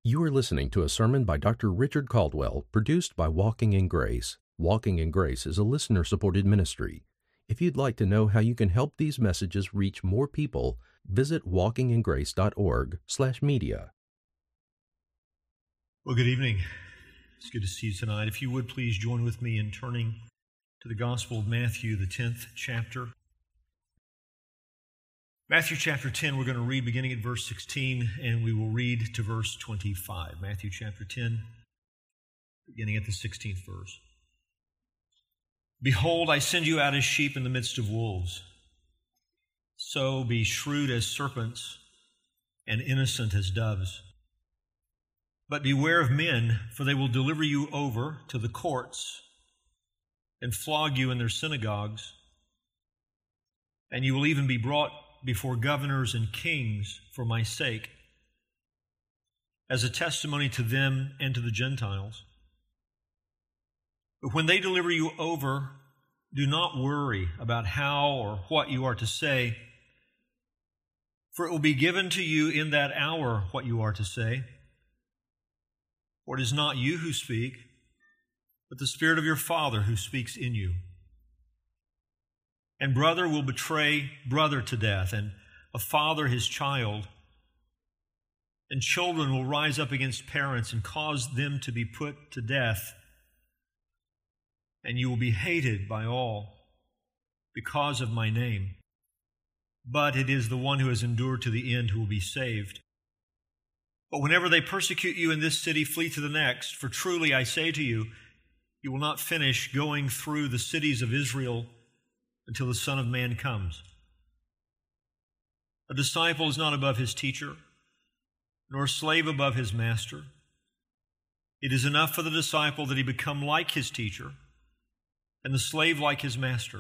You are listening to a sermon by Dr. Richard Caldwell, produced by Walking in Grace. Walking in Grace is a listener-supported ministry. If you'd like to know how you can help these messages reach more people, visit walkingingrace.org/media. Well, good evening. It's good to see you tonight. If you would please join with me in turning to the Gospel of Matthew, the 10th chapter. Matthew chapter 10, we're going to read beginning at verse 16, and we will read to verse 25. Matthew chapter 10, beginning at the 16th verse. Behold, I send you out as sheep in the midst of wolves. So be shrewd as serpents and innocent as doves. But beware of men, for they will deliver you over to the courts and flog you in their synagogues, and you will even be brought before governors and kings for my sake, as a testimony to them and to the Gentiles. But when they deliver you over, do not worry about how or what you are to say, for it will be given to you in that hour what you are to say. For it is not you who speak, but the Spirit of your Father who speaks in you. And brother will betray brother to death, and a father his child. And children will rise up against parents and cause them to be put to death. And you will be hated by all because of my name. But it is the one who has endured to the end who will be saved. But whenever they persecute you in this city, flee to the next. For truly I say to you, you will not finish going through the cities of Israel until the Son of Man comes. A disciple is not above his teacher, nor a slave above his master. It is enough for the disciple that he become like his teacher, and the slave like his master.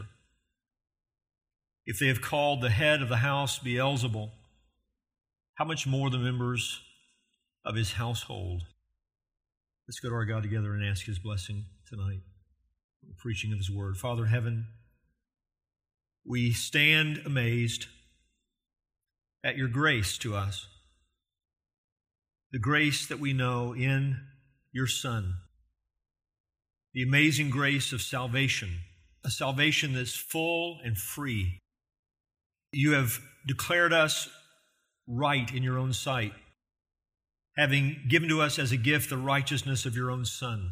If they have called the head of the house Beelzebul, how much more the members of his household? Let's go to our God together and ask His blessing tonight for the preaching of His word. Father in heaven, we stand amazed at your grace to us, the grace that we know in your Son, the amazing grace of salvation, a salvation that's full and free. You have declared us right in your own sight, having given to us as a gift the righteousness of your own Son.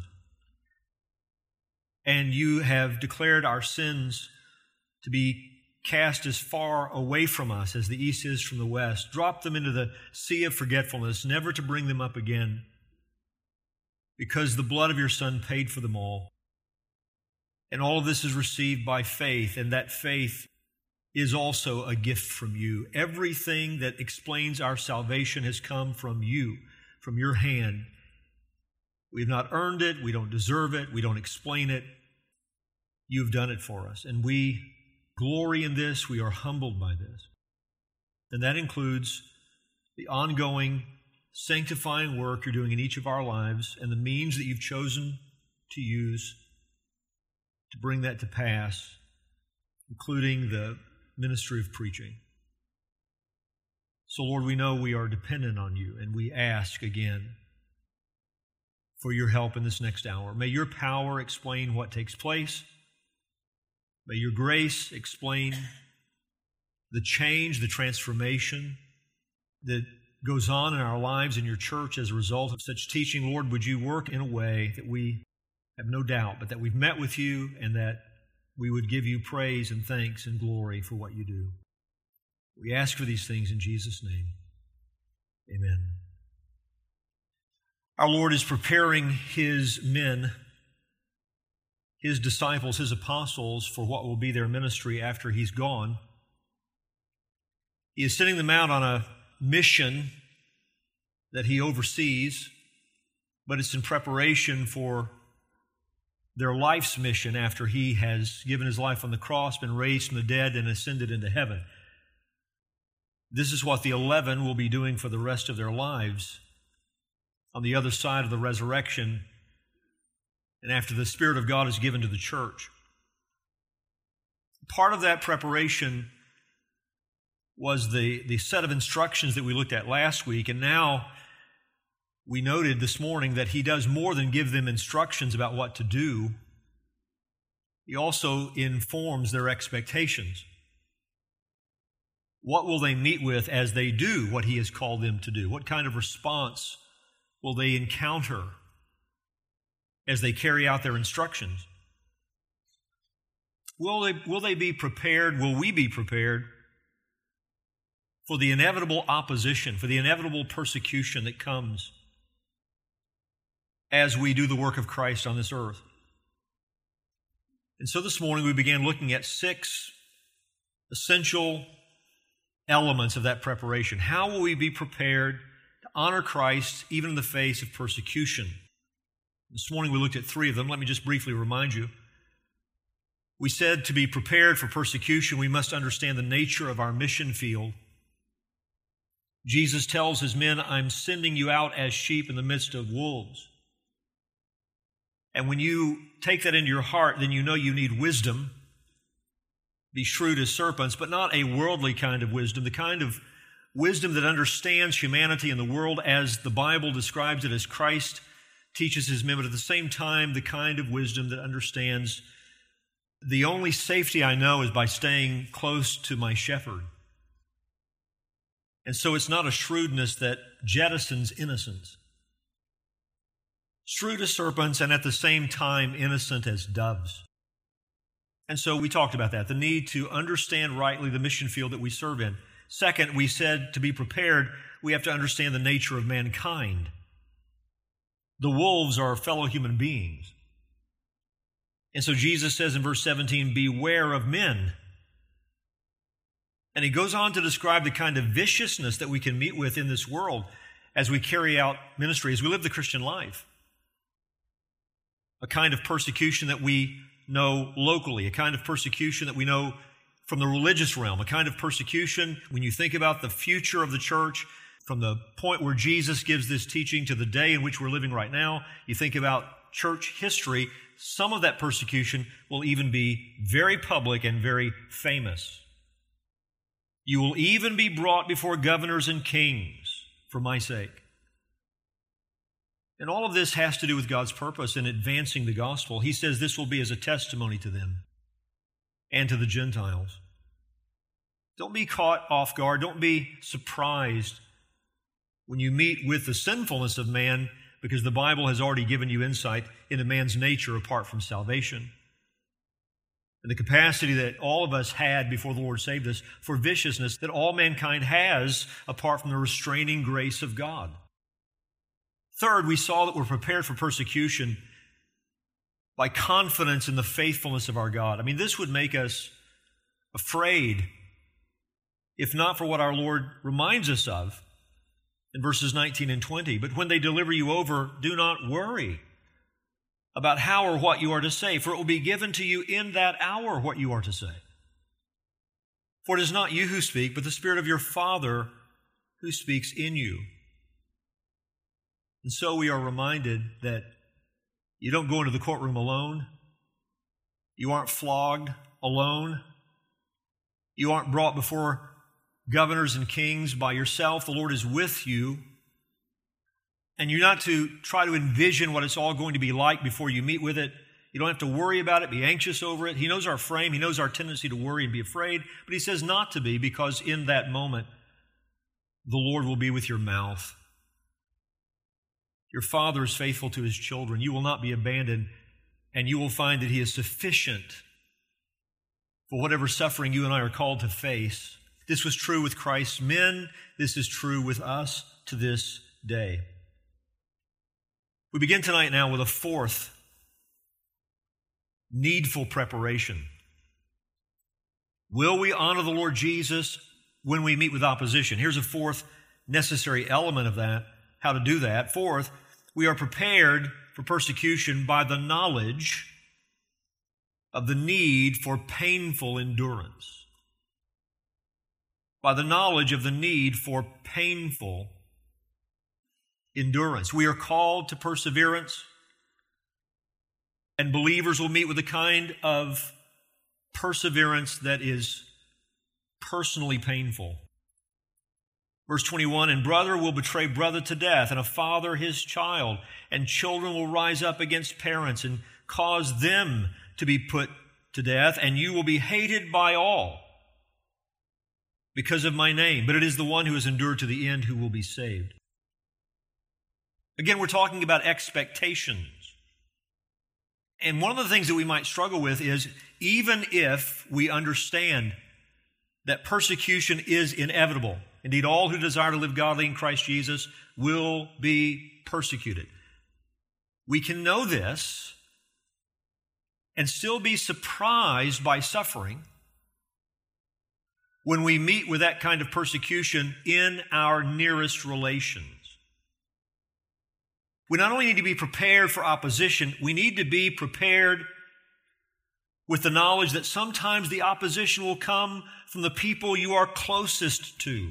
And you have declared our sins to be cast as far away from us as the east is from the west. Drop them into the sea of forgetfulness, never to bring them up again, because the blood of your Son paid for them all. And all of this is received by faith, and that faith is also a gift from you. Everything that explains our salvation has come from you, from your hand. We have not earned it, we don't deserve it, we don't explain it. You've done it for us, and we glory in this, we are humbled by this. And that includes the ongoing sanctifying work you're doing in each of our lives and the means that you've chosen to use to bring that to pass, including the ministry of preaching. So, Lord, we know we are dependent on you, and we ask again for your help in this next hour. May your power explain what takes place. May your grace explain the change, the transformation that goes on in our lives in your church as a result of such teaching. Lord, would you work in a way that we have no doubt, but that we've met with you and that we would give you praise and thanks and glory for what you do. We ask for these things in Jesus' name. Amen. Our Lord is preparing His men, His disciples, His apostles, for what will be their ministry after He's gone. He is sending them out on a mission that He oversees, but it's in preparation for their life's mission after He has given His life on the cross, been raised from the dead, and ascended into heaven. This is what the 11 will be doing for the rest of their lives on the other side of the resurrection and after the Spirit of God is given to the church. Part of that preparation – was the set of instructions that we looked at last week. And now We noted this morning that he does more than give them instructions about what to do. He also informs their expectations. What will they meet with as they do what he has called them to do? What kind of response will they encounter as they carry out their instructions? Will they be prepared? Will we be prepared for the inevitable opposition, for the inevitable persecution that comes as we do the work of Christ on this earth? And so this morning we began looking at 6 essential elements of that preparation. How will we be prepared to honor Christ even in the face of persecution? This morning we looked at 3 of them. Let me just briefly remind you. We said to be prepared for persecution, we must understand the nature of our mission field. Jesus tells his men, I'm sending you out as sheep in the midst of wolves. And when you take that into your heart, then you know you need wisdom. Be shrewd as serpents, but not a worldly kind of wisdom, the kind of wisdom that understands humanity and the world as the Bible describes it, as Christ teaches his men, but at the same time, the kind of wisdom that understands the only safety I know is by staying close to my shepherd. And so it's not a shrewdness that jettisons innocence. Shrewd as serpents and at the same time innocent as doves. And so we talked about that, the need to understand rightly the mission field that we serve in. Second, we said to be prepared, we have to understand the nature of mankind. The wolves are fellow human beings. And so Jesus says in verse 17, beware of men. And he goes on to describe the kind of viciousness that we can meet with in this world as we carry out ministry, as we live the Christian life. A kind of persecution that we know locally, a kind of persecution that we know from the religious realm, a kind of persecution when you think about the future of the church, from the point where Jesus gives this teaching to the day in which we're living right now, you think about church history, some of that persecution will even be very public and very famous. You will even be brought before governors and kings for my sake. And all of this has to do with God's purpose in advancing the gospel. He says this will be as a testimony to them and to the Gentiles. Don't be caught off guard. Don't be surprised when you meet with the sinfulness of man, because the Bible has already given you insight into man's nature apart from salvation. And the capacity that all of us had before the Lord saved us for viciousness that all mankind has apart from the restraining grace of God. Third, we saw that we're prepared for persecution by confidence in the faithfulness of our God. I mean, this would make us afraid, if not for what our Lord reminds us of in verses 19 and 20. But when they deliver you over, do not worry about how or what you are to say, for it will be given to you in that hour what you are to say. For it is not you who speak, but the Spirit of your Father who speaks in you. And so we are reminded that you don't go into the courtroom alone. You aren't flogged alone. You aren't brought before governors and kings by yourself. The Lord is with you. And you're not to try to envision what it's all going to be like before you meet with it. You don't have to worry about it, be anxious over it. He knows our frame. He knows our tendency to worry and be afraid. But he says not to be, because in that moment, the Lord will be with your mouth. Your Father is faithful to His children. You will not be abandoned, and you will find that He is sufficient for whatever suffering you and I are called to face. This was true with Christ's men. This is true with us to this day. We begin tonight now with a fourth needful preparation. Will we honor the Lord Jesus when we meet with opposition? Here's a fourth necessary element of that, how to do that. Fourth, we are prepared for persecution by the knowledge of the need for painful endurance. By the knowledge of the need for painful endurance. We are called to perseverance, and believers will meet with a kind of perseverance that is personally painful. Verse 21, and brother will betray brother to death, and a father his child, and children will rise up against parents and cause them to be put to death, and you will be hated by all because of my name. But it is the one who has endured to the end who will be saved. Again, we're talking about expectations. And one of the things that we might struggle with is, even if we understand that persecution is inevitable, indeed, all who desire to live godly in Christ Jesus will be persecuted. We can know this and still be surprised by suffering when we meet with that kind of persecution in our nearest relations. We not only need to be prepared for opposition, we need to be prepared with the knowledge that sometimes the opposition will come from the people you are closest to.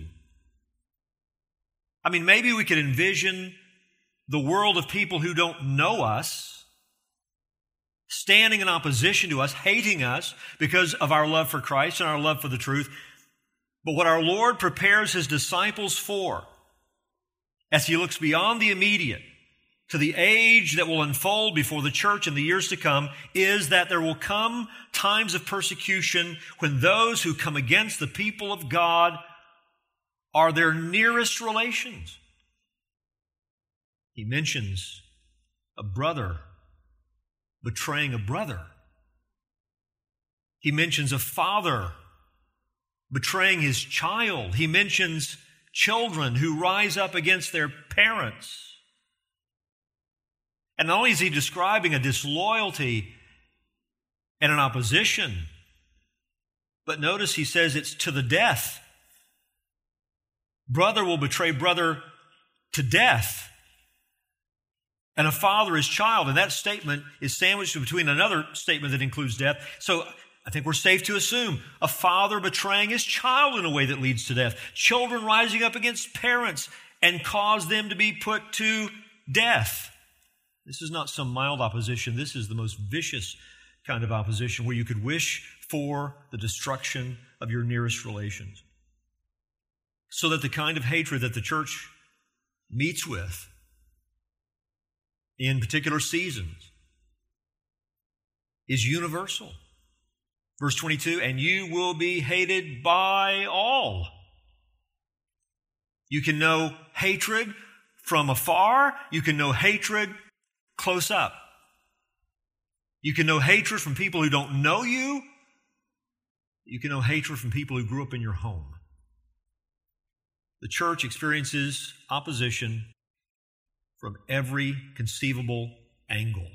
I mean, maybe we could envision the world of people who don't know us, standing in opposition to us, hating us because of our love for Christ and our love for the truth. But what our Lord prepares His disciples for, as He looks beyond the immediate to the age that will unfold before the church in the years to come, is that there will come times of persecution when those who come against the people of God are their nearest relations. He mentions a brother betraying a brother. He mentions a father betraying his child. He mentions children who rise up against their parents. And not only is he describing a disloyalty and an opposition, but notice he says it's to the death. Brother will betray brother to death, and a father his child. And that statement is sandwiched between another statement that includes death. So I think we're safe to assume a father betraying his child in a way that leads to death. Children rising up against parents and cause them to be put to death. This is not some mild opposition. This is the most vicious kind of opposition where you could wish for the destruction of your nearest relations. So that the kind of hatred that the church meets with in particular seasons is universal. Verse 22, and you will be hated by all. You can know hatred from afar. You can know hatred close up. You can know hatred from people who don't know you. You can know hatred from people who grew up in your home. The church experiences opposition from every conceivable angle.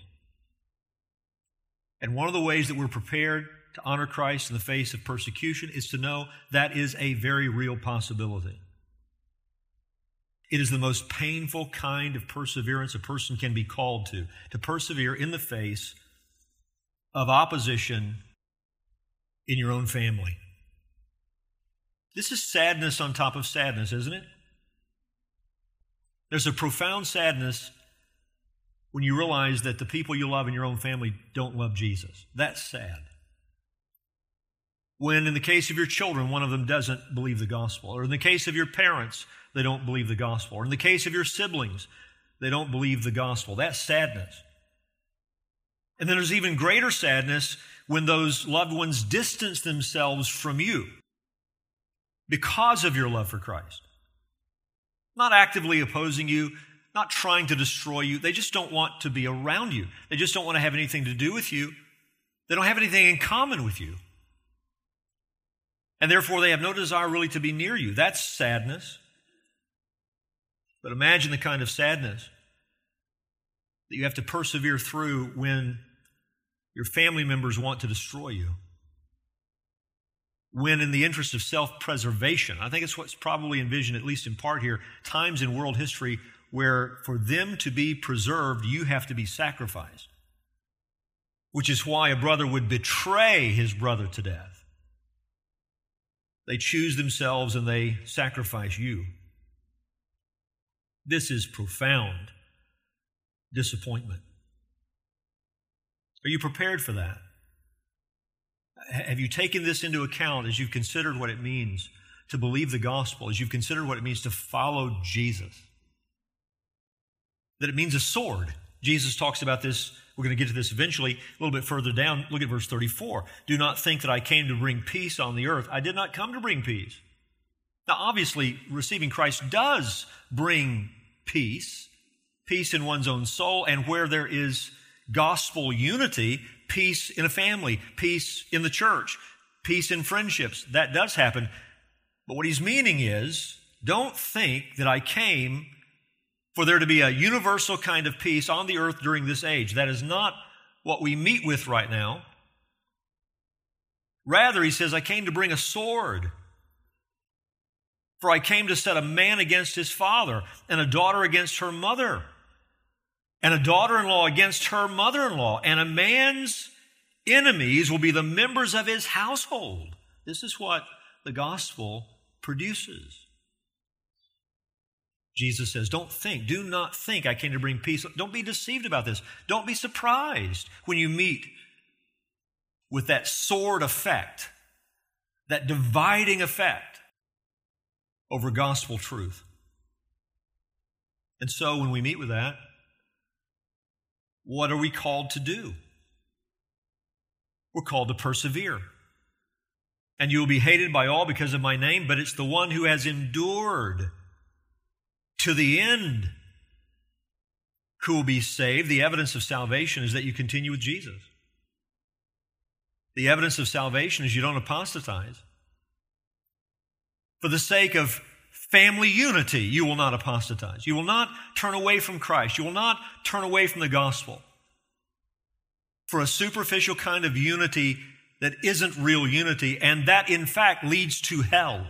And one of the ways that we're prepared to honor Christ in the face of persecution is to know that is a very real possibility. It is the most painful kind of perseverance a person can be called to persevere in the face of opposition in your own family. This is sadness on top of sadness, isn't it? There's a profound sadness when you realize that the people you love in your own family don't love Jesus. That's sad. When in the case of your children, one of them doesn't believe the gospel, or in the case of your parents, they don't believe the gospel, or in the case of your siblings, they don't believe the gospel. That's sadness. And then there's even greater sadness when those loved ones distance themselves from you because of your love for Christ. Not actively opposing you, not trying to destroy you. They just don't want to be around you. They just don't want to have anything to do with you. They don't have anything in common with you. And therefore, they have no desire really to be near you. That's sadness. But imagine the kind of sadness that you have to persevere through when your family members want to destroy you. When in the interest of self-preservation, I think it's what's probably envisioned, at least in part here, times in world history where for them to be preserved, you have to be sacrificed. Which is why a brother would betray his brother to death. They choose themselves and they sacrifice you. This is profound disappointment. Are you prepared for that? Have you taken this into account as you've considered what it means to believe the gospel, as you've considered what it means to follow Jesus, that it means a sword. Jesus talks about this. We're going to get to this eventually a little bit further down. Look at verse 34. Do not think that I came to bring peace on the earth. I did not come to bring peace. Now, obviously, receiving Christ does bring peace, peace in one's own soul, and where there is gospel unity, peace in a family, peace in the church, peace in friendships. That does happen. But what he's meaning is, don't think that I came for there to be a universal kind of peace on the earth during this age. That is not what we meet with right now. Rather, he says, I came to bring a sword. For I came to set a man against his father, and a daughter against her mother, and a daughter-in-law against her mother-in-law, and a man's enemies will be the members of his household. This is what the gospel produces. Jesus says, do not think I came to bring peace. Don't be deceived about this. Don't be surprised when you meet with that sword effect, that dividing effect over gospel truth. And so when we meet with that, what are we called to do? We're called to persevere. And you will be hated by all because of my name, but it's the one who has endured to the end who will be saved. The evidence of salvation is that you continue with Jesus. The evidence of salvation is you don't apostatize. For the sake of family unity, you will not apostatize. You will not turn away from Christ. You will not turn away from the gospel for a superficial kind of unity that isn't real unity, and that, in fact, leads to hell.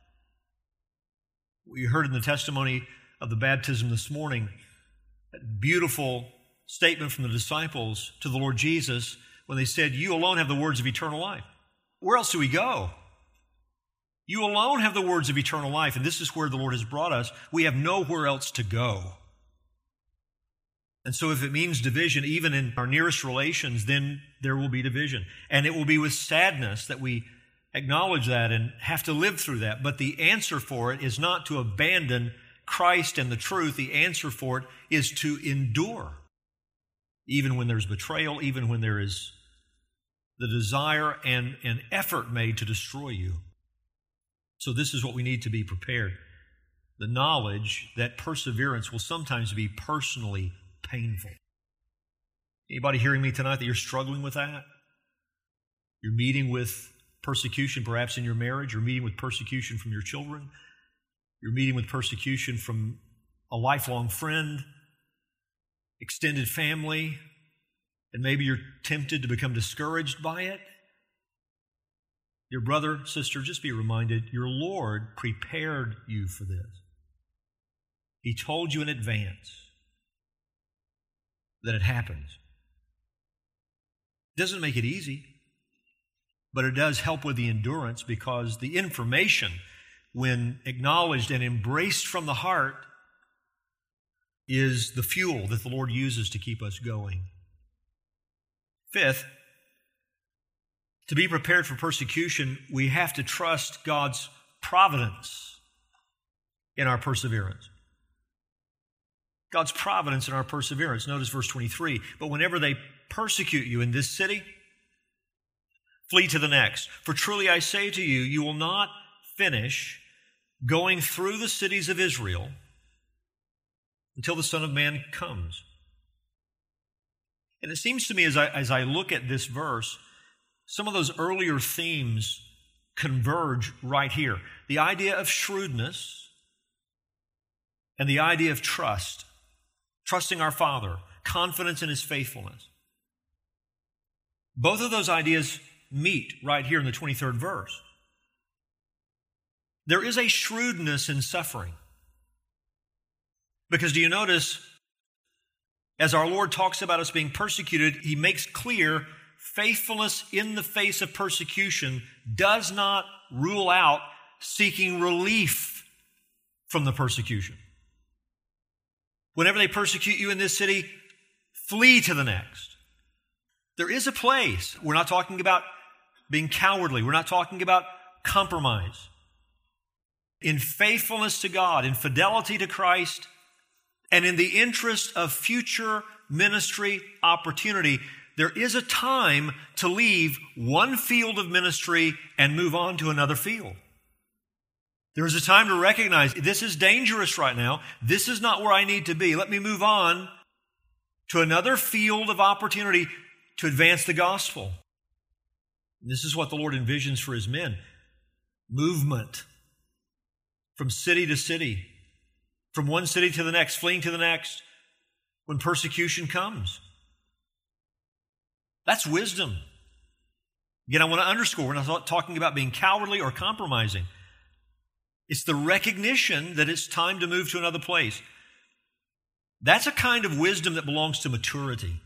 We heard in the testimony of the baptism this morning, that beautiful statement from the disciples to the Lord Jesus when they said, you alone have the words of eternal life. Where else do we go? You alone have the words of eternal life, and this is where the Lord has brought us. We have nowhere else to go. And so if it means division, even in our nearest relations, then there will be division. And it will be with sadness that we acknowledge that and have to live through that. But the answer for it is not to abandon Christ and the truth. The answer for it is to endure. Even when there's betrayal, even when there is the desire and an effort made to destroy you. So this is what we need to be prepared. The knowledge that perseverance will sometimes be personally painful. Anybody hearing me tonight that you're struggling with that? You're meeting with persecution perhaps in your marriage. You're meeting with persecution from your children. You're meeting with persecution from a lifelong friend, extended family, and maybe you're tempted to become discouraged by it. Dear brother, sister, just be reminded, your Lord prepared you for this. He told you in advance that it happens. It doesn't make it easy, but it does help with the endurance, because the information, when acknowledged and embraced from the heart, is the fuel that the Lord uses to keep us going. Fifth, to be prepared for persecution, we have to trust God's providence in our perseverance. God's providence in our perseverance. Notice verse 23. But whenever they persecute you in this city, flee to the next. For truly I say to you, you will not finish going through the cities of Israel until the Son of Man comes. And it seems to me as I look at this verse, some of those earlier themes converge right here. The idea of shrewdness and the idea of trust. Trusting our Father, confidence in His faithfulness. Both of those ideas meet right here in the 23rd verse. There is a shrewdness in suffering. Because do you notice, as our Lord talks about us being persecuted, He makes clear faithfulness in the face of persecution does not rule out seeking relief from the persecution. Whenever they persecute you in this city, flee to the next. There is a place. We're not talking about being cowardly. We're not talking about compromise. in faithfulness to God, in fidelity to Christ, and in the interest of future ministry opportunity, there is a time to leave one field of ministry and move on to another field. There is a time to recognize this is dangerous right now. This is not where I need to be. Let me move on to another field of opportunity to advance the gospel. And this is what the Lord envisions for His men. Movement from city to city, from one city to the next, fleeing to the next when persecution comes. That's wisdom. Again, I want to underscore, we're not talking about being cowardly or compromising. It's the recognition that it's time to move to another place. That's a kind of wisdom that belongs to maturity.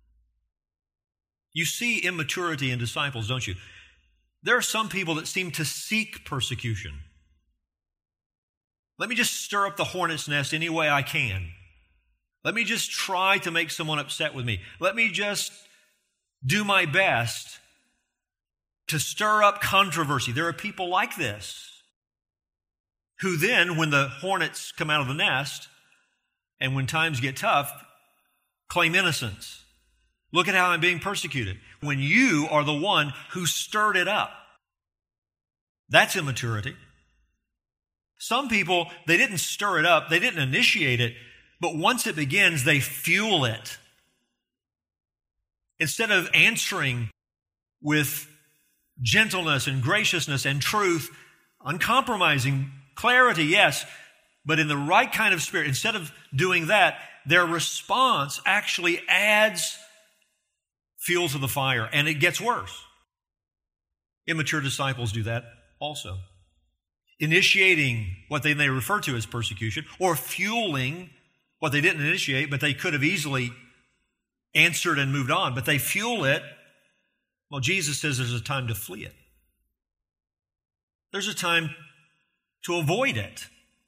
You see immaturity in disciples, don't you? There are some people that seem to seek persecution. Let me just stir up the hornet's nest any way I can. Let me just try to make someone upset with me. Let me just do my best to stir up controversy. There are people like this who then, when the hornets come out of the nest and when times get tough, claim innocence. Look at how I'm being persecuted. When you are the one who stirred it up. That's immaturity. Some people, they didn't stir it up, they didn't initiate it, but once it begins, they fuel it. Instead of answering with gentleness and graciousness and truth, uncompromising clarity, yes, but in the right kind of spirit, instead of doing that, their response actually adds fuel to the fire, and it gets worse. Immature disciples do that also. Initiating what they may refer to as persecution, or fueling what they didn't initiate, but they could have easily answered and moved on, but they fuel it. Well, Jesus says there's a time to flee it. There's a time to avoid it.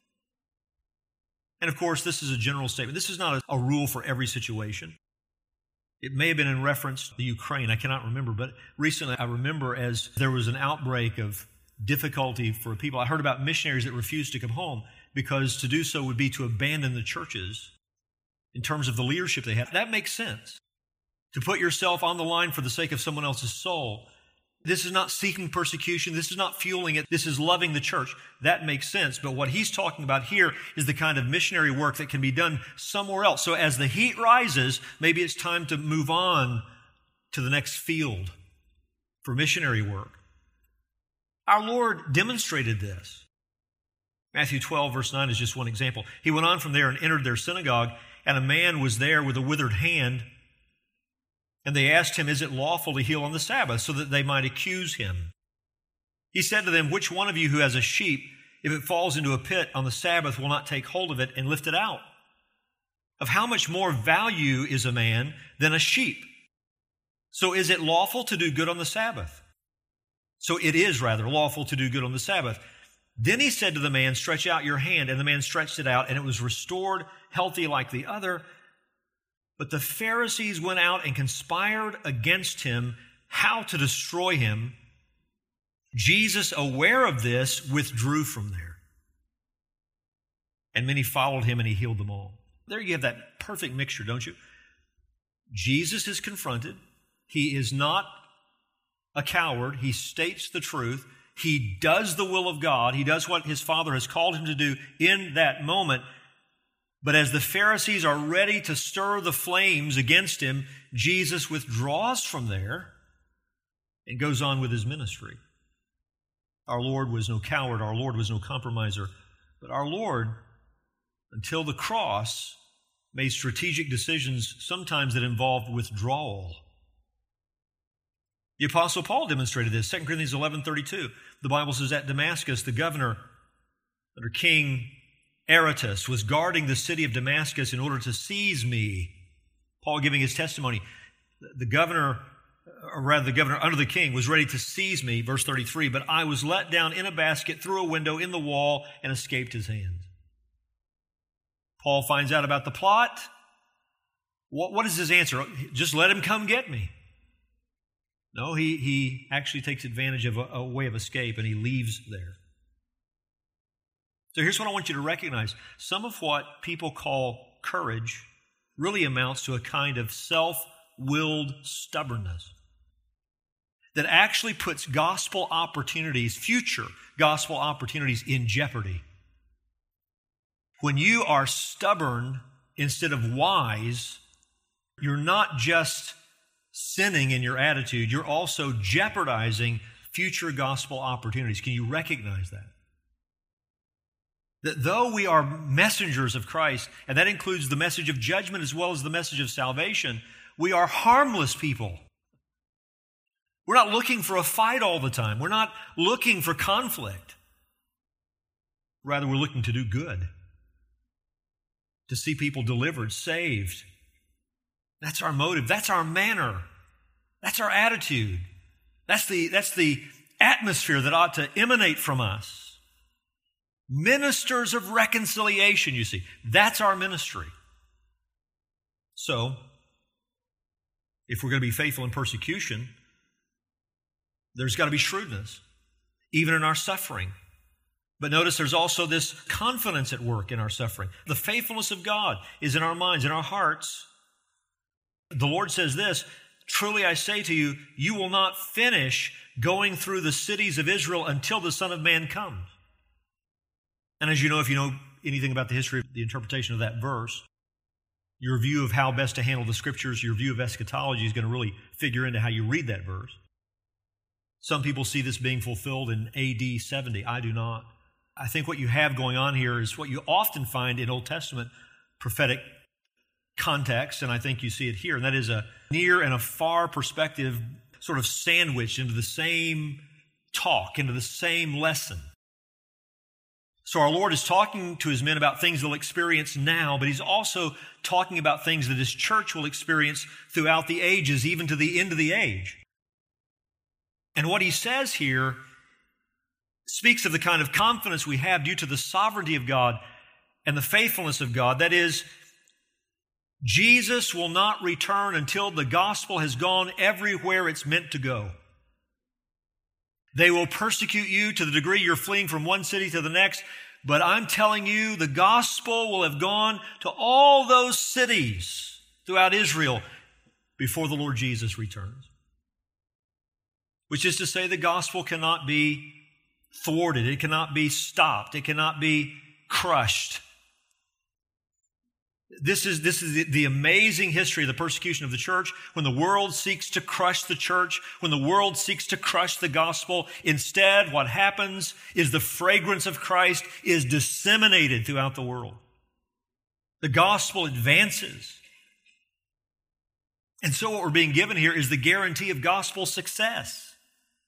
And of course, this is a general statement. This is not a rule for every situation. It may have been in reference to Ukraine. I cannot remember, but recently I remember as there was an outbreak of difficulty for people. I heard about missionaries that refused to come home because to do so would be to abandon the churches in terms of the leadership they had. That makes sense. To put yourself on the line for the sake of someone else's soul. This is not seeking persecution. This is not fueling it. This is loving the church. That makes sense. But what he's talking about here is the kind of missionary work that can be done somewhere else. So as the heat rises, maybe it's time to move on to the next field for missionary work. Our Lord demonstrated this. Matthew 12, verse 9 is just one example. He went on from there and entered their synagogue, and a man was there with a withered hand. And they asked him, is it lawful to heal on the Sabbath, so that they might accuse him? He said to them, which one of you who has a sheep, if it falls into a pit on the Sabbath, will not take hold of it and lift it out? Of how much more value is a man than a sheep? So is it lawful to do good on the Sabbath? So it is rather lawful to do good on the Sabbath. Then he said to the man, stretch out your hand. And the man stretched it out, and it was restored, healthy like the other. But the Pharisees went out and conspired against him how to destroy him. Jesus, aware of this, withdrew from there. And many followed him, and he healed them all. There you have that perfect mixture, don't you? Jesus is confronted. He is not a coward. He states the truth. He does the will of God. He does what his Father has called him to do in that moment. But as the Pharisees are ready to stir the flames against him, Jesus withdraws from there and goes on with his ministry. Our Lord was no coward. Our Lord was no compromiser. But our Lord, until the cross, made strategic decisions sometimes that involved withdrawal. The Apostle Paul demonstrated this. 2 Corinthians 11:32. The Bible says, at Damascus, the governor under King Aretas was guarding the city of Damascus in order to seize me. Paul giving his testimony. The governor under the king was ready to seize me, verse 33, but I was let down in a basket through a window in the wall and escaped his hands. Paul finds out about the plot. What is his answer? Just let him come get me. No, he actually takes advantage of a way of escape, and he leaves there. So here's what I want you to recognize. Some of what people call courage really amounts to a kind of self-willed stubbornness that actually puts gospel opportunities, future gospel opportunities, in jeopardy. When you are stubborn instead of wise, you're not just sinning in your attitude, you're also jeopardizing future gospel opportunities. Can you recognize that? That though we are messengers of Christ, and that includes the message of judgment as well as the message of salvation, we are harmless people. We're not looking for a fight all the time. We're not looking for conflict. Rather, we're looking to do good, to see people delivered, saved. That's our motive. That's our manner. That's our attitude. That's the atmosphere that ought to emanate from us. Ministers of reconciliation, you see. That's our ministry. So, if we're going to be faithful in persecution, there's got to be shrewdness, even in our suffering. But notice there's also this confidence at work in our suffering. The faithfulness of God is in our minds, in our hearts. The Lord says this, "Truly I say to you, you will not finish going through the cities of Israel until the Son of Man comes." And as you know, if you know anything about the history of the interpretation of that verse, your view of how best to handle the Scriptures, your view of eschatology is going to really figure into how you read that verse. Some people see this being fulfilled in AD 70. I do not. I think what you have going on here is what you often find in Old Testament prophetic context, and I think you see it here, and that is a near and a far perspective sort of sandwiched into the same talk, into the same lesson. So our Lord is talking to His men about things they'll experience now, but He's also talking about things that His church will experience throughout the ages, even to the end of the age. And what He says here speaks of the kind of confidence we have due to the sovereignty of God and the faithfulness of God. That is, Jesus will not return until the gospel has gone everywhere it's meant to go. They will persecute you to the degree you're fleeing from one city to the next, but I'm telling you, the gospel will have gone to all those cities throughout Israel before the Lord Jesus returns. Which is to say, the gospel cannot be thwarted. It cannot be stopped. It cannot be crushed. This is the amazing history of the persecution of the church. When the world seeks to crush the church, when the world seeks to crush the gospel, instead what happens is the fragrance of Christ is disseminated throughout the world. The gospel advances. And so what we're being given here is the guarantee of gospel success.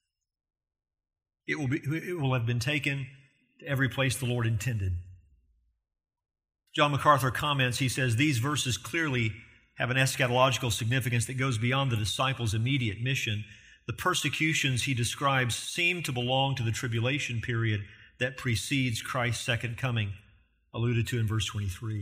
It will have been taken to every place the Lord intended. John MacArthur comments, he says, these verses clearly have an eschatological significance that goes beyond the disciples' immediate mission. The persecutions he describes seem to belong to the tribulation period that precedes Christ's second coming, alluded to in verse 23.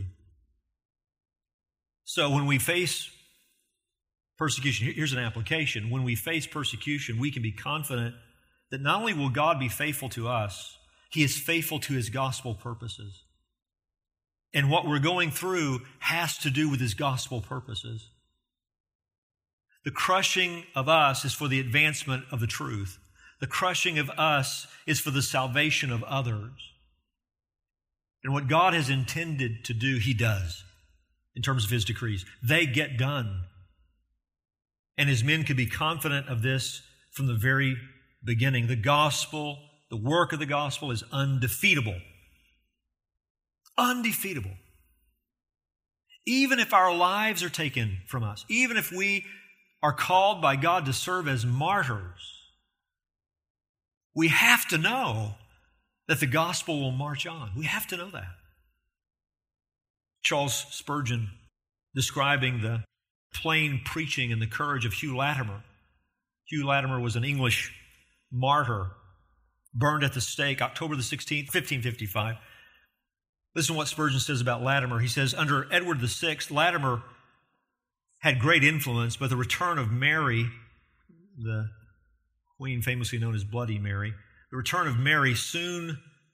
So when we face persecution, here's an application. When we face persecution, we can be confident that not only will God be faithful to us, He is faithful to His gospel purposes. And what we're going through has to do with His gospel purposes. The crushing of us is for the advancement of the truth. The crushing of us is for the salvation of others. And what God has intended to do, He does in terms of His decrees. They get done. And His men can be confident of this from the very beginning. The gospel, the work of the gospel is undefeatable. Undefeatable. Even if our lives are taken from us, even if we are called by God to serve as martyrs, we have to know that the gospel will march on. We have to know that. Charles Spurgeon, describing the plain preaching and the courage of Hugh Latimer. Hugh Latimer was an English martyr, burned at the stake October the 16th, 1555. Listen to what Spurgeon says about Latimer. He says, under Edward VI, Latimer had great influence, but the return of Mary, the queen famously known as Bloody Mary, the return of Mary soon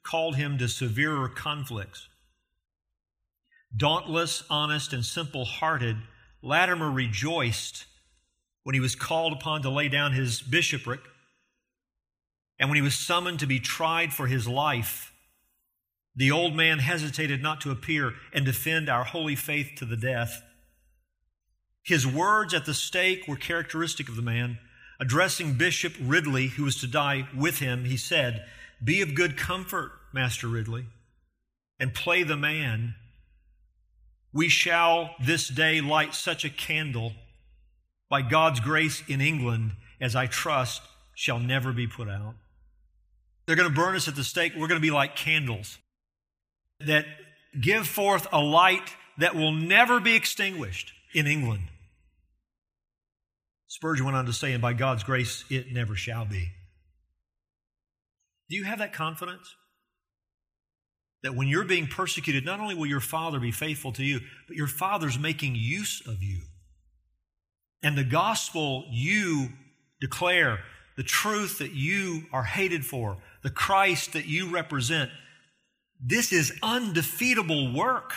called him to severer conflicts. Dauntless, honest, and simple-hearted, Latimer rejoiced when he was called upon to lay down his bishopric and when he was summoned to be tried for his life. The old man hesitated not to appear and defend our holy faith to the death. His words at the stake were characteristic of the man. Addressing Bishop Ridley, who was to die with him, he said, "Be of good comfort, Master Ridley, and play the man. We shall this day light such a candle by God's grace in England as I trust shall never be put out." They're going to burn us at the stake. We're going to be like candles that give forth a light that will never be extinguished in England. Spurgeon went on to say, and by God's grace, it never shall be. Do you have that confidence? That when you're being persecuted, not only will your Father be faithful to you, but your Father's making use of you. And the gospel you declare, the truth that you are hated for, the Christ that you represent, this is undefeatable work.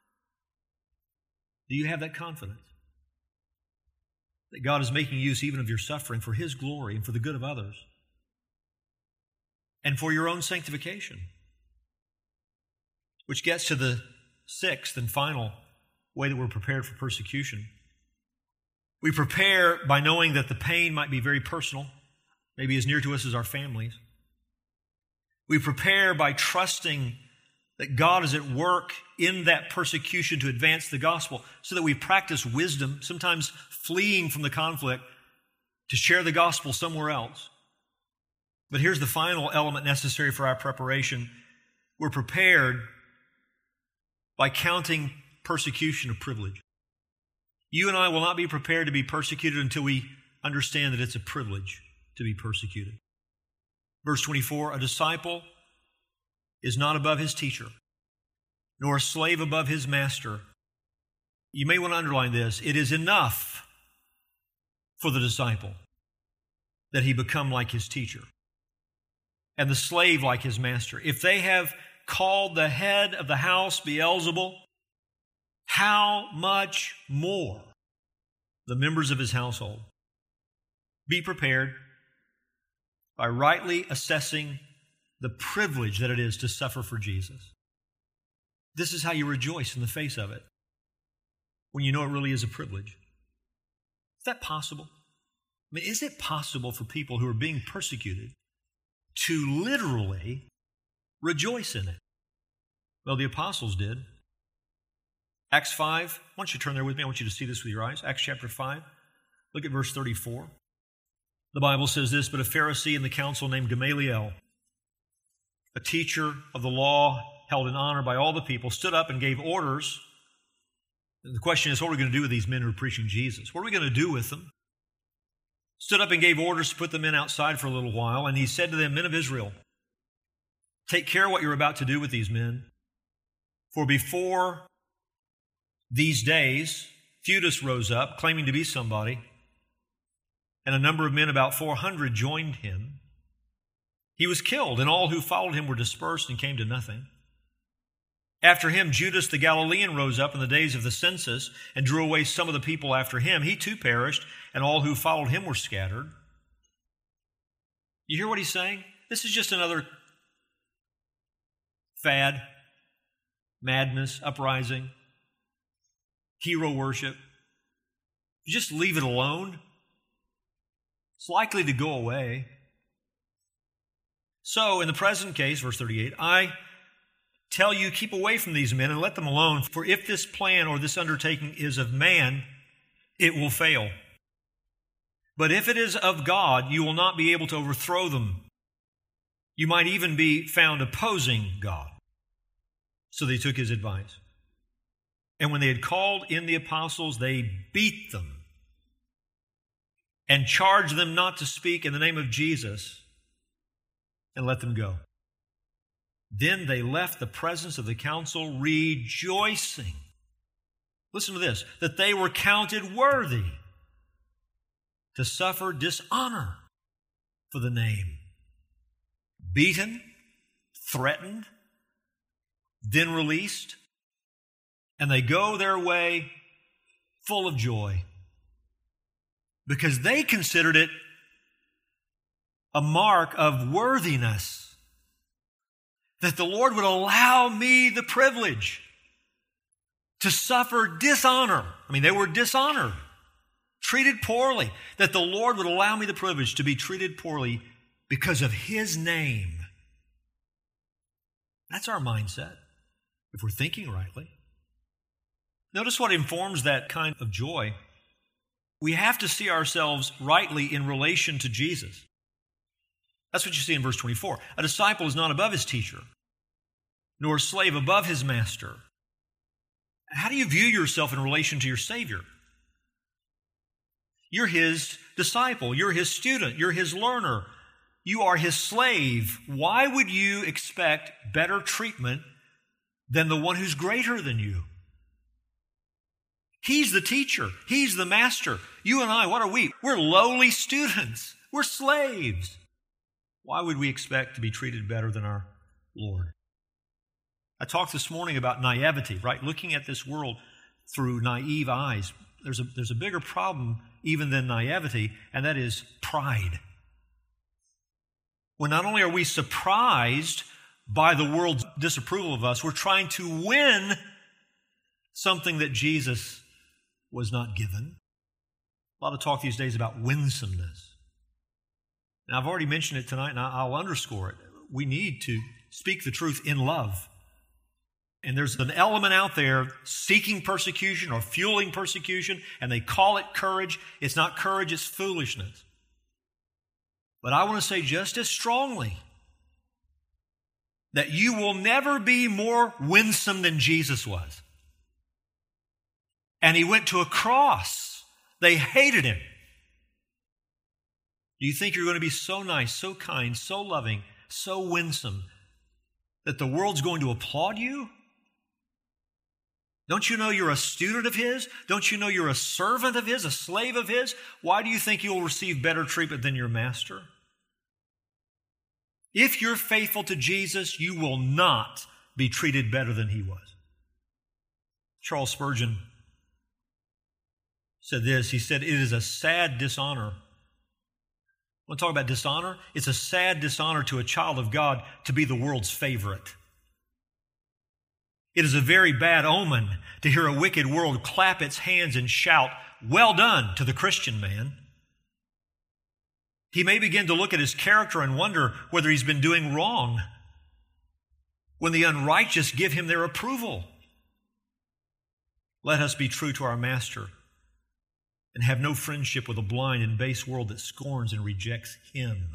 Do you have that confidence? That God is making use even of your suffering for His glory and for the good of others and for your own sanctification. Which gets to the sixth and final way that we're prepared for persecution. We prepare by knowing that the pain might be very personal, maybe as near to us as our families. We prepare by trusting that God is at work in that persecution to advance the gospel, so that we practice wisdom, sometimes fleeing from the conflict to share the gospel somewhere else. But here's the final element necessary for our preparation. We're prepared by counting persecution a privilege. You and I will not be prepared to be persecuted until we understand that it's a privilege to be persecuted. Verse 24, a disciple is not above his teacher, nor a slave above his master. You may want to underline this. It is enough for the disciple that he become like his teacher, and the slave like his master. If they have called the head of the house Beelzebul, how much more the members of his household? Be prepared by rightly assessing the privilege that it is to suffer for Jesus. This is how you rejoice in the face of it, when you know it really is a privilege. Is that possible? I mean, is it possible for people who are being persecuted to literally rejoice in it? Well, the apostles did. Acts 5, why don't you turn there with me? I want you to see this with your eyes. Acts chapter 5, look at verse 34. The Bible says this, but a Pharisee in the council named Gamaliel, a teacher of the law held in honor by all the people, stood up and gave orders. And the question is, what are we going to do with these men who are preaching Jesus? What are we going to do with them? Stood up and gave orders to put the men outside for a little while, and he said to them, men of Israel, take care what you're about to do with these men. For before these days, Theudas rose up, claiming to be somebody, and a number of men, about 400, joined him. He was killed, and all who followed him were dispersed and came to nothing. After him, Judas the Galilean rose up in the days of the census and drew away some of the people after him. He too perished, and all who followed him were scattered. You hear what he's saying? This is just another fad, madness, uprising, hero worship. You just leave it alone, it's likely to go away. So, in the present case, verse 38, I tell you, keep away from these men and let them alone, for if this plan or this undertaking is of man, it will fail. But if it is of God, you will not be able to overthrow them. You might even be found opposing God. So they took his advice. And when they had called in the apostles, they beat them and charged them not to speak in the name of Jesus, and let them go. Then they left the presence of the council rejoicing. Listen to this, that they were counted worthy to suffer dishonor for the name. Beaten, threatened, then released, and they go their way full of joy because they considered it a mark of worthiness that the Lord would allow me the privilege to suffer dishonor. I mean, they were dishonored, treated poorly, that the Lord would allow me the privilege to be treated poorly because of His name. That's our mindset, if we're thinking rightly. Notice what informs that kind of joy. We have to see ourselves rightly in relation to Jesus. That's what you see in verse 24. A disciple is not above his teacher, nor a slave above his master. How do you view yourself in relation to your Savior? You're His disciple. You're His student. You're His learner. You are His slave. Why would you expect better treatment than the one who's greater than you? He's the teacher. He's the master. You and I, what are we? We're lowly students. We're slaves. Why would we expect to be treated better than our Lord? I talked this morning about naivety, right? Looking at this world through naive eyes. There's a bigger problem even than naivety, and that is pride. When not only are we surprised by the world's disapproval of us, we're trying to win something that Jesus was not given. A lot of talk these days about winsomeness. Now, I've already mentioned it tonight, and I'll underscore it. We need to speak the truth in love. And there's an element out there seeking persecution or fueling persecution, and they call it courage. It's not courage, it's foolishness. But I want to say just as strongly that you will never be more winsome than Jesus was. And He went to a cross. They hated Him. Do you think you're going to be so nice, so kind, so loving, so winsome that the world's going to applaud you? Don't you know you're a student of His? Don't you know you're a servant of His, a slave of His? Why do you think you'll receive better treatment than your master? If you're faithful to Jesus, you will not be treated better than He was. Charles Spurgeon said this. He said, "It is a sad dishonor." Want to talk about dishonor? It's a sad dishonor to a child of God to be the world's favorite. It is a very bad omen to hear a wicked world clap its hands and shout, "Well done," to the Christian man. He may begin to look at his character and wonder whether he's been doing wrong when the unrighteous give him their approval. Let us be true to our Master and have no friendship with a blind and base world that scorns and rejects Him.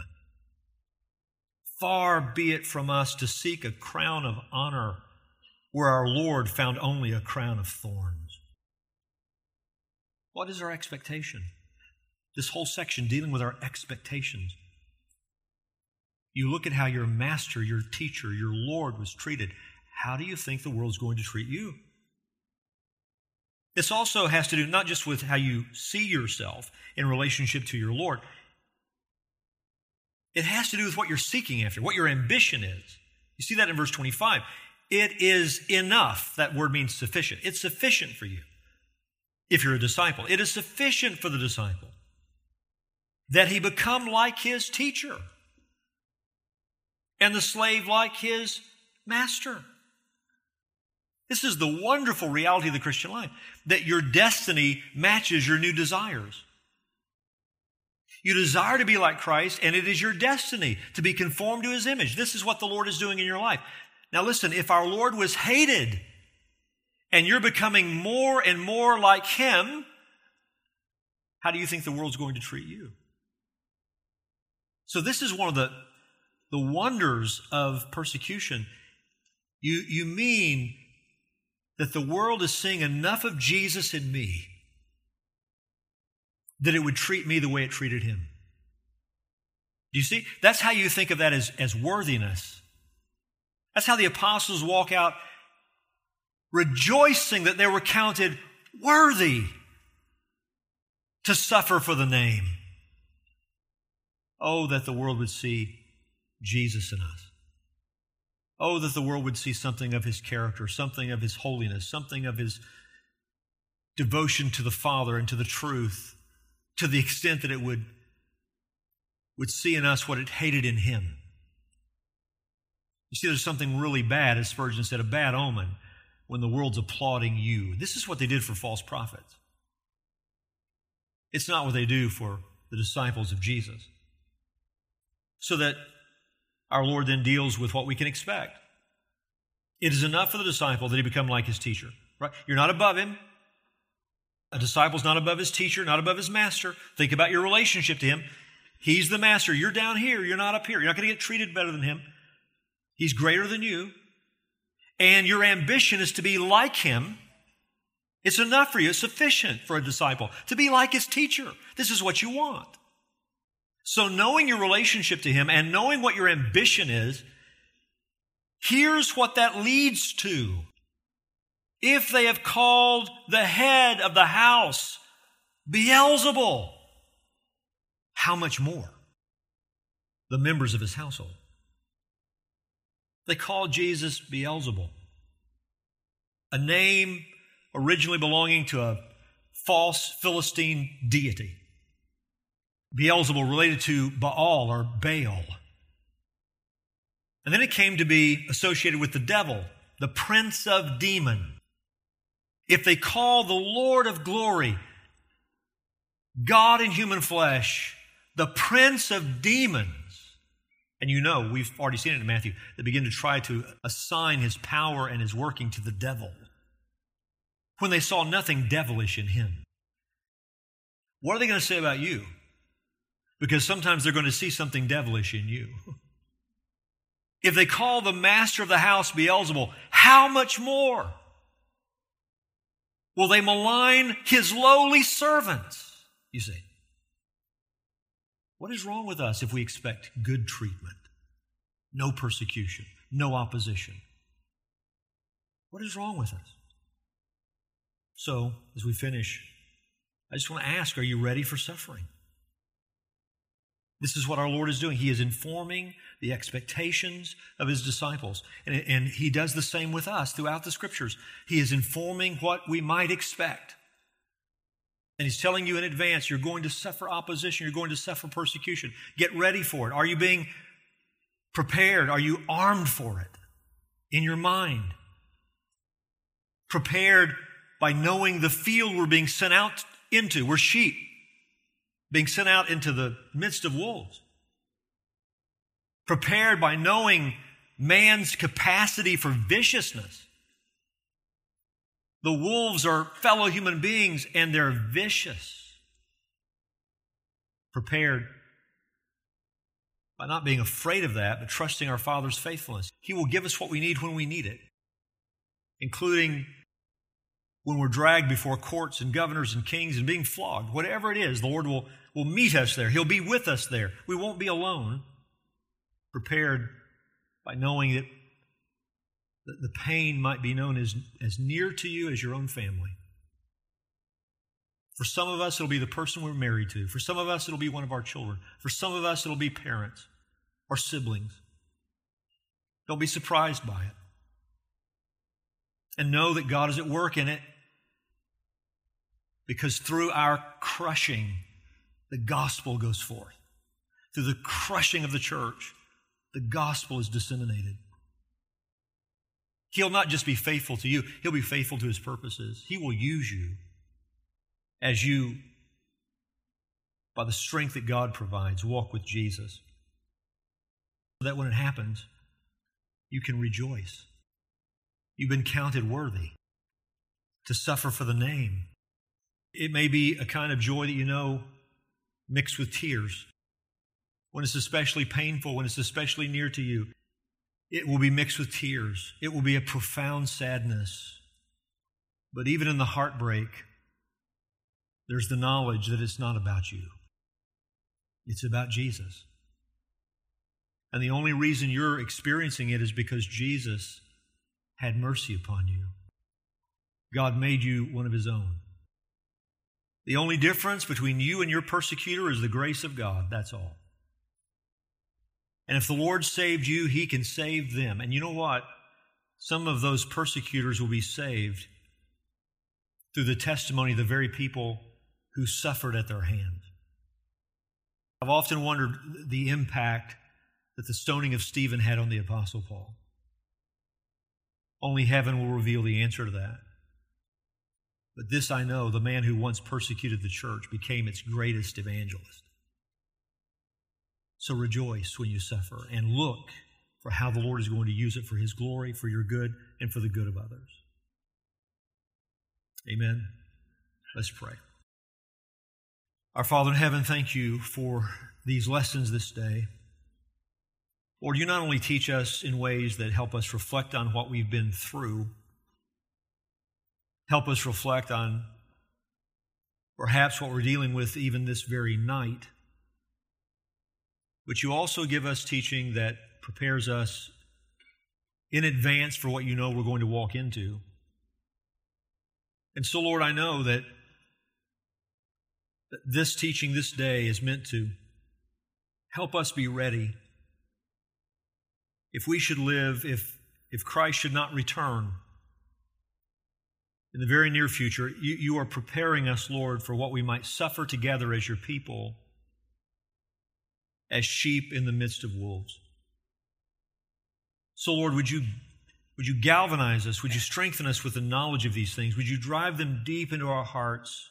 Far be it from us to seek a crown of honor where our Lord found only a crown of thorns. What is our expectation? This whole section dealing with our expectations. You look at how your master, your teacher, your Lord was treated. How do you think the world's going to treat you? This also has to do not just with how you see yourself in relationship to your Lord. It has to do with what you're seeking after, what your ambition is. You see that in verse 25. It is enough. That word means sufficient. It's sufficient for you if you're a disciple. It is sufficient for the disciple that he become like his teacher and the slave like his master. This is the wonderful reality of the Christian life, that your destiny matches your new desires. You desire to be like Christ, and it is your destiny to be conformed to His image. This is what the Lord is doing in your life. Now listen, if our Lord was hated and you're becoming more and more like Him, how do you think the world's going to treat you? So this is one of the wonders of persecution. You mean that the world is seeing enough of Jesus in me that it would treat me the way it treated Him. Do you see? That's how you think of that as worthiness. That's how the apostles walk out rejoicing that they were counted worthy to suffer for the name. Oh, that the world would see Jesus in us. Oh, that the world would see something of his character, something of his holiness, something of his devotion to the Father and to the truth, to the extent that it would see in us what it hated in him. You see, there's something really bad, as Spurgeon said, a bad omen, when the world's applauding you. This is what they did for false prophets. It's not what they do for the disciples of Jesus. So that our Lord then deals with what we can expect. It is enough for the disciple that he become like his teacher. Right? You're not above him. A disciple's not above his teacher, not above his master. Think about your relationship to him. He's the master. You're down here. You're not up here. You're not going to get treated better than him. He's greater than you. And your ambition is to be like him. It's enough for you. It's sufficient for a disciple to be like his teacher. This is what you want. So knowing your relationship to him and knowing what your ambition is, here's what that leads to. If they have called the head of the house Beelzebul, how much more the members of his household? They called Jesus Beelzebul, a name originally belonging to a false Philistine deity. Beelzebul related to Baal or Baal. And then it came to be associated with the devil, the prince of demons. If they call the Lord of glory, God in human flesh, the prince of demons, and you know, we've already seen it in Matthew, they begin to try to assign his power and his working to the devil when they saw nothing devilish in him. What are they going to say about you? Because sometimes they're going to see something devilish in you. If they call the master of the house Beelzebul, how much more will they malign his lowly servants? You see, what is wrong with us if we expect good treatment, no persecution, no opposition? What is wrong with us? So, as we finish, I just want to ask, are you ready for suffering? This is what our Lord is doing. He is informing the expectations of his disciples. And he does the same with us throughout the Scriptures. He is informing what we might expect. And he's telling you in advance, you're going to suffer opposition, you're going to suffer persecution. Get ready for it. Are you being prepared? Are you armed for it in your mind? Prepared by knowing the field we're being sent out into. We're sheep being sent out into the midst of wolves. Prepared by knowing man's capacity for viciousness. The wolves are fellow human beings and they're vicious. Prepared by not being afraid of that, but trusting our Father's faithfulness. He will give us what we need when we need it, including when we're dragged before courts and governors and kings and being flogged. Whatever it is, the Lord will meet us there. He'll be with us there. We won't be alone. Prepared by knowing that the pain might be known as near to you as your own family. For some of us, it'll be the person we're married to. For some of us, it'll be one of our children. For some of us, it'll be parents or siblings. Don't be surprised by it. And know that God is at work in it, because through our crushing, the gospel goes forth. Through the crushing of the church, the gospel is disseminated. He'll not just be faithful to you, he'll be faithful to his purposes. He will use you as you, by the strength that God provides, walk with Jesus. So that when it happens, you can rejoice. You've been counted worthy to suffer for the name. It may be a kind of joy that you know mixed with tears. When it's especially painful, when it's especially near to you, it will be mixed with tears. It will be a profound sadness. But even in the heartbreak, there's the knowledge that it's not about you. It's about Jesus. And the only reason you're experiencing it is because Jesus had mercy upon you. God made you one of his own. The only difference between you and your persecutor is the grace of God. That's all. And if the Lord saved you, He can save them. And you know what? Some of those persecutors will be saved through the testimony of the very people who suffered at their hand. I've often wondered the impact that the stoning of Stephen had on the Apostle Paul. Only heaven will reveal the answer to that. But this I know, the man who once persecuted the church became its greatest evangelist. So rejoice when you suffer and look for how the Lord is going to use it for His glory, for your good, and for the good of others. Amen. Let's pray. Our Father in heaven, thank you for these lessons this day. Lord, you not only teach us in ways that help us reflect on what we've been through, help us reflect on perhaps what we're dealing with even this very night, but you also give us teaching that prepares us in advance for what you know we're going to walk into. And so, Lord, I know that this teaching this day is meant to help us be ready. If we should live, if Christ should not return in the very near future, you are preparing us, Lord, for what we might suffer together as your people, as sheep in the midst of wolves. So, Lord, would you galvanize us? Would you strengthen us with the knowledge of these things? Would you drive them deep into our hearts?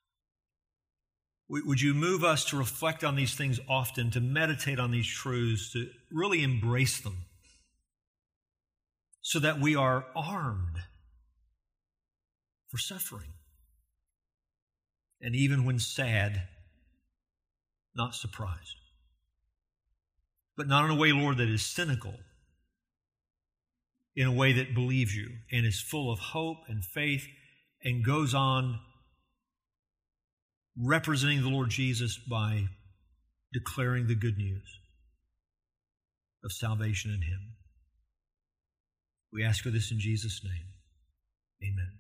Would you move us to reflect on these things often, to meditate on these truths, to really embrace them, so that we are armed for suffering? And even when sad, not surprised. But not in a way, Lord, that is cynical, in a way that believes you and is full of hope and faith and goes on representing the Lord Jesus by declaring the good news of salvation in Him. We ask for this in Jesus' name. Amen.